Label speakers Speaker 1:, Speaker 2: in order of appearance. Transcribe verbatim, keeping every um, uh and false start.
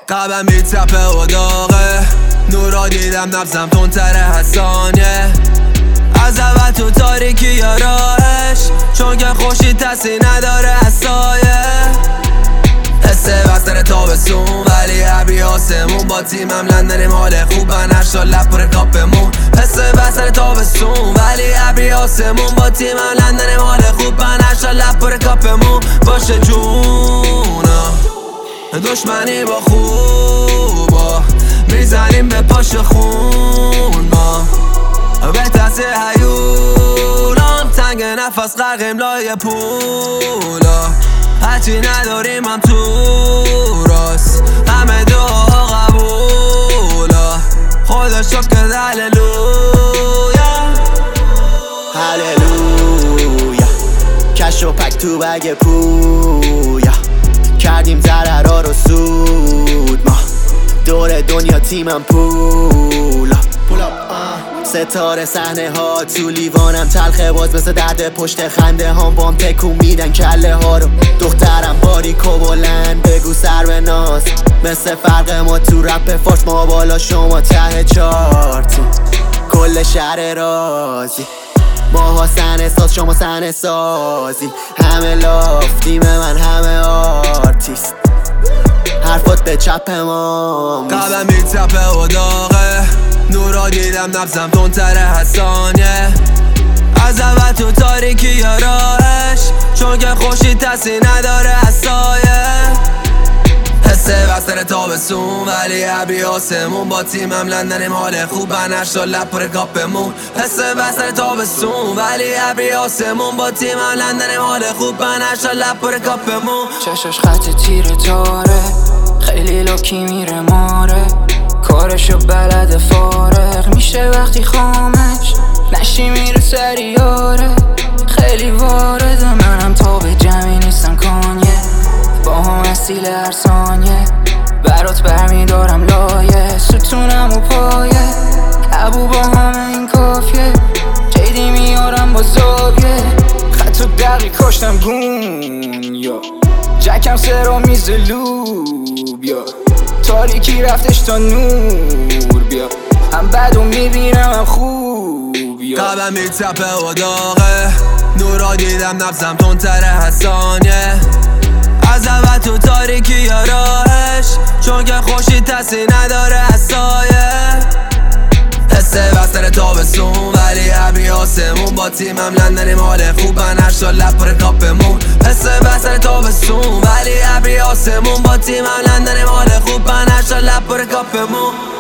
Speaker 1: قلبم میتپه و داغه، نورا دیدم نبزم تندتره هستانیه. از اول تو تاریکی یا راهش، چون که خوشی تسی نداره از سایه. حسه بستر تابستون ولی ابری آسمون، با تیمم لندنیم حال خوبن هشتا لب پر کاپمون. حسه بستر تابستون ولی ابری آسمون، با تیمم لندنیم حال خوبن هشتا لب پر کاپمون. باشه جونا دشمنی با خوبا، میزنیم به پاش خون ما. به تحصیل هیولان تنگ نفس غرقیم لای پولا. هرچی نداریم هم تو راست، همه دعا قبولا. خدا شکر هللویا
Speaker 2: هللویا. کش و پک تو بگ پویا، کردیم ضررها رو سود ما. دور دنیا تیمم پولا. ستاره صحنه ها تو لیوانم تلخه، باز مثل درد پشت خنده هام بام تکون میدن کله ها رو. دخترم باریک و بلند بگو سر به ناز، مثل فرق ما تو رپ فارس، ما بالا شما ته چارتون. کل شهر رازی ماها صحنه ساز، شما صحنه سازی. همه لاف تیم من همه آرتیست، حرفات به چپ ما.
Speaker 1: قلبم میتپه و داغه، نورا دیدم نبزم تندتره هستانیه. از اول تو تاریکی یا راهش، چون که خوشی تسی نداره از سایه. حسه بستر تابستون ولی ابری آسمون، با تیمم لندنیم حال خوبن هشتا لب پر کاپمون. حسه بستر تابستون ولی ابری آسمون، با تیمم لندنیم حال خوبن هشتا لب پر کاپمون.
Speaker 3: چشاش خط تیره تاره، خیلی لاکی میره ماره. کارشو بلد فارغ میشه وقتی خامش، نشی میره سریاره. خیلی وارد منم تا به جمعی نیستم کانیه، با هم استیل هر ثانیه. برات برمیدارم لایه، ستونم و پایه. ابو با همه این کافیه، جیدی میارم با زاویه. خط و دقی کاشتم گون یا جکم سرا میز لوب یا تاریکی رفتش تا نور بیا. هم بدو میبینم هم خوب یا
Speaker 1: قلبم میتپه و داغه، نورا دیدم نبزم تندتره هستانیه. از اول تو تاریکی یا راهش، چون که خوشی تسی نداره از سایه. حسه بستر تابستون ولی ابری آسمون، با تیمم لندنیم حال خوبن هشتا لب پر کاپمون. حسه بستر تابستون ولی ابری آسمون، با تیمم لندنیم حال خوبن هشتا لب پر کاپمون.